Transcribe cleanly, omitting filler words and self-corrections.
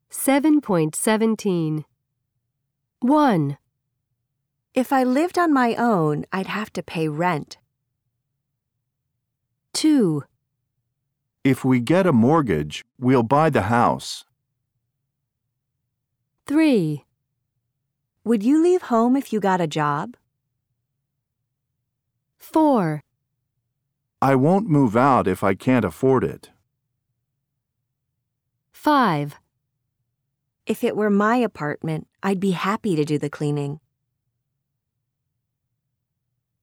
7.17. 1. If I lived on my own, I'd have to pay rent. 2. If we get a mortgage, we'll buy the house. 3. Would you leave home if you got a job? 4. I won't move out if I can't afford it. 5. If it were my apartment, I'd be happy to do the cleaning.